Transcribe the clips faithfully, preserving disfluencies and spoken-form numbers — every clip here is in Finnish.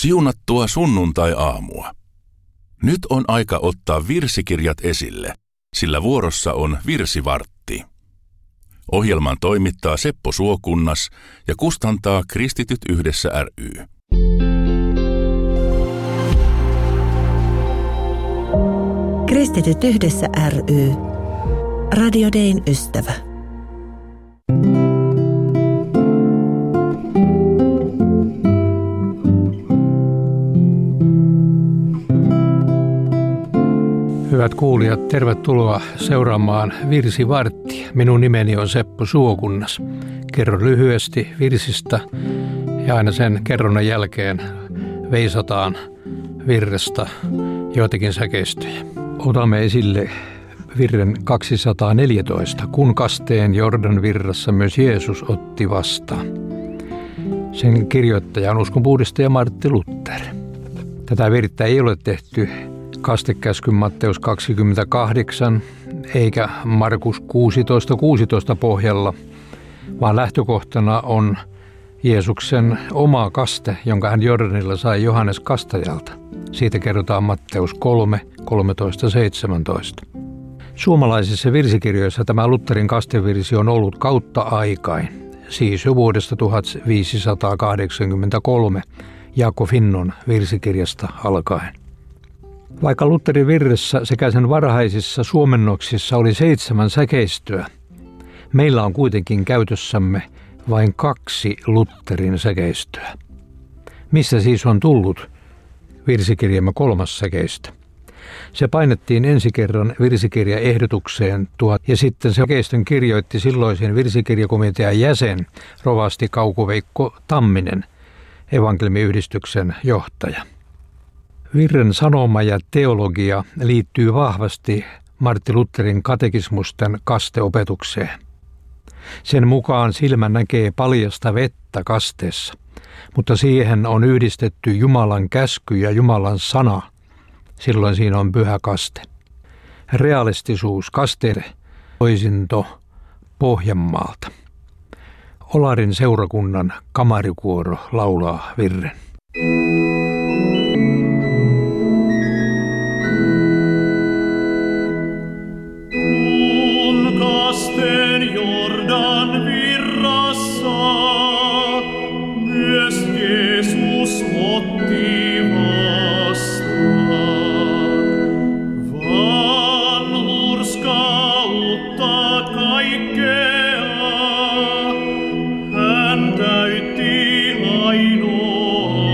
Siunattua sunnuntai-aamua. Nyt on aika ottaa virsikirjat esille, sillä vuorossa on virsivartti. Ohjelman toimittaa Seppo Suokunnas ja kustantaa Kristityt yhdessä ry. Kristityt yhdessä ry. Radio Dayn ystävä. Hyvät kuulijat, tervetuloa seuraamaan Virsivarttia. Minun nimeni on Seppo Suokunnas. Kerron lyhyesti virsistä ja aina sen kerronnan jälkeen veisataan virrestä joitakin säkeistöjä. Otamme esille virren kaksisataaneljätoista, kun kasteen Jordan virrassa myös Jeesus otti vastaan. Sen kirjoittaja on uskonpuhdistaja Martti Luther. Tätä virttä ei ole tehty kastekäskyn Matteus kaksikymmentäkahdeksan eikä Markus kuusitoista kuusitoista pohjalla, vaan lähtökohtana on Jeesuksen oma kaste, jonka hän Jordanilla sai Johannes Kastajalta. Siitä kerrotaan Matteus kolme kolmetoista seitsemäntoista. Suomalaisissa virsikirjoissa tämä Lutherin kastevirsi on ollut kautta aikain, siis jo vuodesta tuhatviisisataakahdeksankymmentäkolme Jaakko Finnon virsikirjasta alkaen. Vaikka Lutherin virressä sekä sen varhaisissa suomennoksissa oli seitsemän säkeistöä, meillä on kuitenkin käytössämme vain kaksi Lutherin säkeistöä. Missä siis on tullut virsikirjamme kolmas säkeistö? Se painettiin ensi kerran virsikirjaehdotukseen tuhat ja sitten säkeistön kirjoitti silloisen virsikirjakomitean jäsen rovasti Kauko-Veikko Tamminen, evankelmiyhdistyksen johtaja. Virren sanoma ja teologia liittyy vahvasti Martti Lutherin katekismusten kasteopetukseen. Sen mukaan silmä näkee paljasta vettä kasteessa, mutta siihen on yhdistetty Jumalan käsky ja Jumalan sana. Silloin siinä on pyhä kaste. Realistisuus, kasteen toisinto Pohjanmaalta. Olarin seurakunnan kamarikuoro laulaa virren. Hän täytti ainoa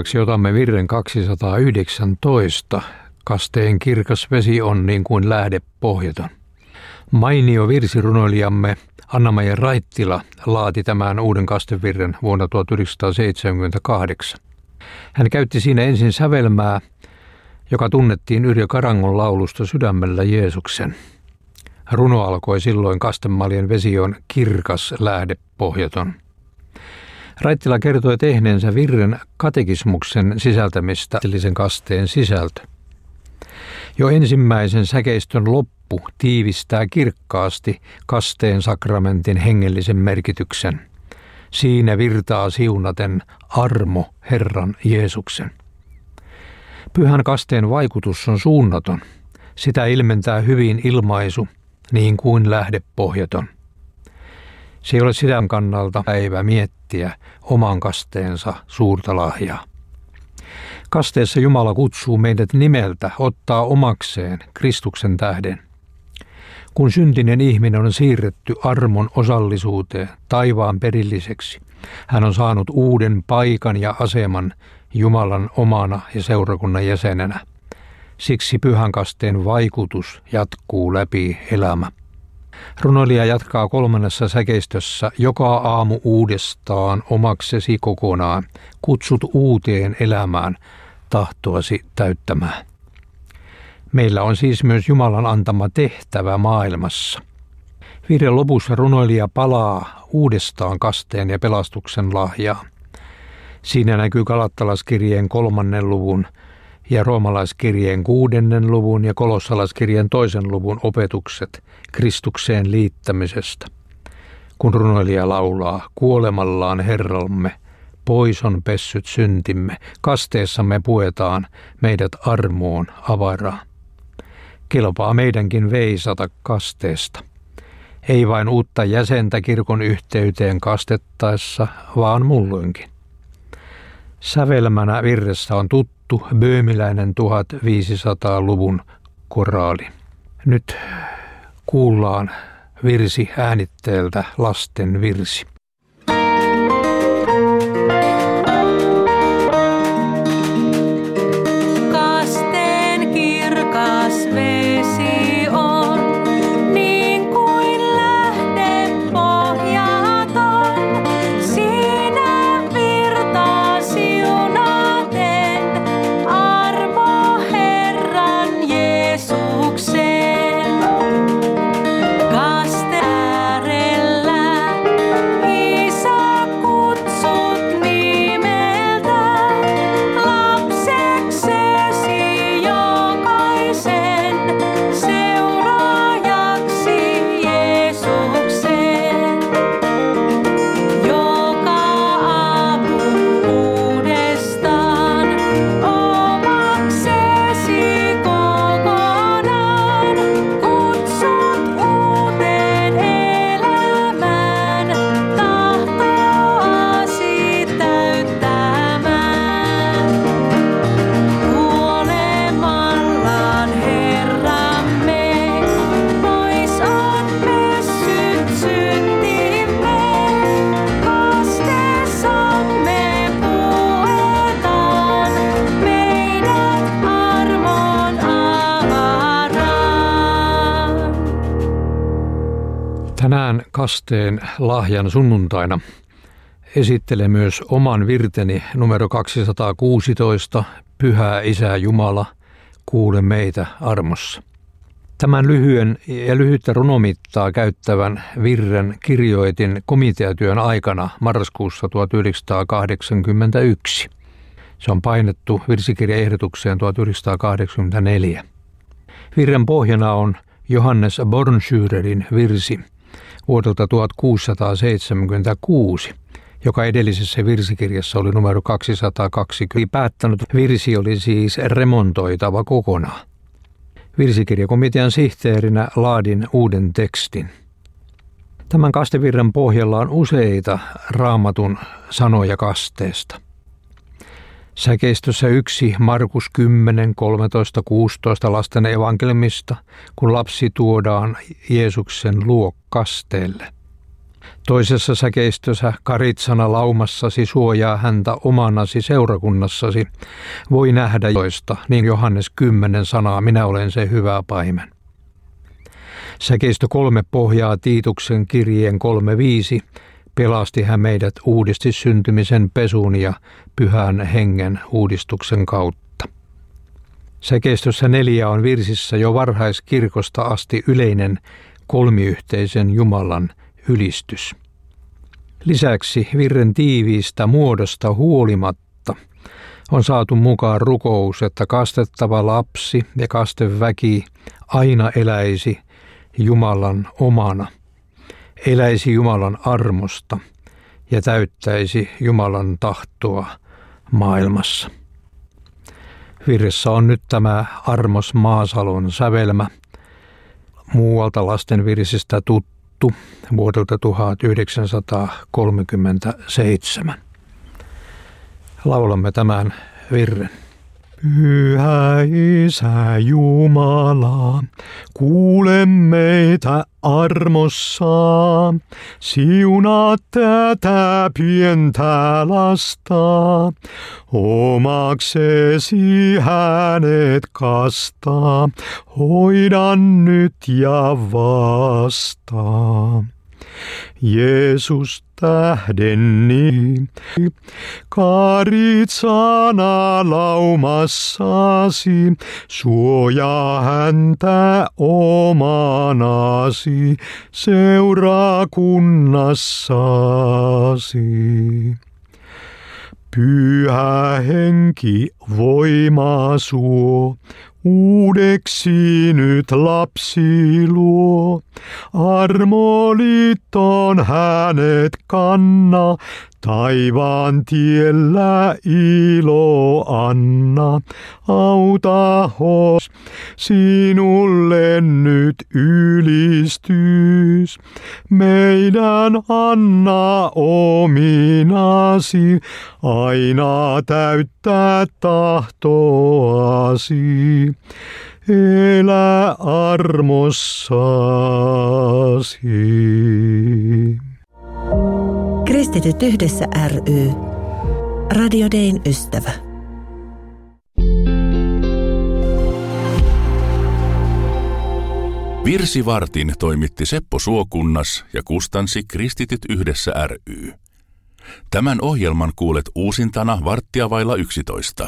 Seuraavaksi otamme virren kaksisataayhdeksäntoista. Kasteen kirkas vesi on niin kuin lähde pohjaton. Mainio virsirunoilijamme Anna-Maija Raittila laati tämän uuden kastevirren vuonna tuhatyhdeksänsataaseitsemänkymmentäkahdeksan. Hän käytti siinä ensin sävelmää, joka tunnettiin Yrjö Karangon laulusta Sydämellä Jeesuksen. Runo alkoi silloin Kastemaljen vesi on kirkas lähde pohjaton. Raittila kertoi tehneensä virren katekismuksen sisältämistä sen kasteen sisältö. Jo ensimmäisen säkeistön loppu tiivistää kirkkaasti kasteen sakramentin hengellisen merkityksen. Siinä virtaa siunaten armo Herran Jeesuksen. Pyhän kasteen vaikutus on suunnaton. Sitä ilmentää hyvin ilmaisu, niin kuin lähde pohjaton. Se ei ole sitä kannalta päivä miettiä oman kasteensa suurta lahjaa. Kasteessa Jumala kutsuu meidät nimeltä ottaa omakseen Kristuksen tähden. Kun syntinen ihminen on siirretty armon osallisuuteen taivaan perilliseksi, hän on saanut uuden paikan ja aseman Jumalan omana ja seurakunnan jäsenenä. Siksi pyhän kasteen vaikutus jatkuu läpi elämä. Runoilija jatkaa kolmannessa säkeistössä joka aamu uudestaan omaksesi kokonaan, kutsut uuteen elämään tahtoasi täyttämään. Meillä on siis myös Jumalan antama tehtävä maailmassa. Virren lopussa runoilija palaa uudestaan kasteen ja pelastuksen lahjaa. Siinä näkyy Galattalaskirjeen kolmannen luvun ja Roomalaiskirjeen kuudennen luvun ja Kolossalaiskirjeen toisen luvun opetukset Kristukseen liittämisestä. Kun runoilija laulaa, kuolemallaan Herramme, pois on pessyt syntimme, kasteessamme puetaan meidät armoon avaraa. Kelpaa meidänkin veisata kasteesta. Ei vain uutta jäsentä kirkon yhteyteen kastettaessa, vaan mulloinkin. Sävelmänä virressä on tuttu böömiläinen tuhatviisisataaluvun koraali. Nyt kuullaan virsi äänitteeltä lasten virsi. Kasteen kirkas vesi on, niin kuin lähde pohjaton. Siinä virtaa siunaten armo Herran Jeesuksen. Kaste äärellä Isä kutsut nimeltä lapseksesi jokaisen seuraajaksi Jeesuksen. Joka aamu uudestaan omaksesi kokonaan kutsut uuteen elämään tahtoasi täyttämään. Kuolemallaan Herramme, pois on pessyt syntimme, kasteessamme puetaan meidät armon avaraan. Tänään kasteen lahjan sunnuntaina esittelen myös oman virteni numero kaksisataakuusitoista, Pyhä Isä Jumala, kuule meitä armossa. Tämän lyhyen ja lyhyttä runomittaa käyttävän virren kirjoitin komiteatyön aikana marraskuussa tuhatyhdeksänsataakahdeksankymmentäyksi. Se on painettu virsikirjaehdotukseen tuhatyhdeksänsataakahdeksankymmentäneljä. Virren pohjana on Johannes Bornschürerin virsi vuodelta tuhatkuusisataaseitsemänkymmentäkuusi, joka edellisessä virsikirjassa oli numero kaksisataakaksikymmentä. Päättänyt virsi oli siis remontoitava kokonaan. Virsikirjakomitean sihteerinä laadin uuden tekstin. Tämän kastevirren pohjalla on useita Raamatun sanoja kasteesta. Säkeistössä yksi Markus kymmenen, kolmetoista, kuusitoista lasten evankeliumista, kun lapsi tuodaan Jeesuksen luo kasteelle. Toisessa säkeistössä karitsana laumassasi suojaa häntä omanasi seurakunnassasi. Voi nähdä joista, niin Johannes kymmenen sanaa, minä olen se hyvä paimen. Säkeistö kolme pohjaa Tiituksen kirjeen kolme viisi. Pelasti hän meidät uudisti syntymisen pesun ja pyhän hengen uudistuksen kautta. Säkeistössä neljä on virsissä jo varhaiskirkosta asti yleinen kolmiyhteisen Jumalan ylistys. Lisäksi virren tiiviistä muodosta huolimatta on saatu mukaan rukous, että kastettava lapsi ja kasteväki aina eläisi Jumalan omana, eläisi Jumalan armosta ja täyttäisi Jumalan tahtoa maailmassa. Virressä on nyt tämä Armos Maasalon sävelmä, muualta lasten virsistä tuttu vuodelta tuhatyhdeksänsataakolmekymmentäseitsemän. Laulamme tämän virren. Pyhä Isä Jumala, kuule meitä armossaan, siunaa tätä pientä lasta, omaksesi hänet kastaa, hoida nyt ja vastaa. Jeesus tähdeni, karitsana laumassasi, suojaa häntä omanasi seurakunnassasi. Pyhä henki voimaa suo, uudeksi nyt lapsi luo. Armoliittoon hänet kanna, taivaan tiellä ilo anna. Auta hos, sinulle nyt ylistys. Meidän anna ominasi, aina täyttää tahtoasi. Elä armossasi. Kristityt yhdessä ry. Radio Dayn ystävä. Virsivartin toimitti Seppo Suokunnas ja kustansi Kristityt yhdessä ry. Tämän ohjelman kuulet uusintana varttia vailla yksitoista.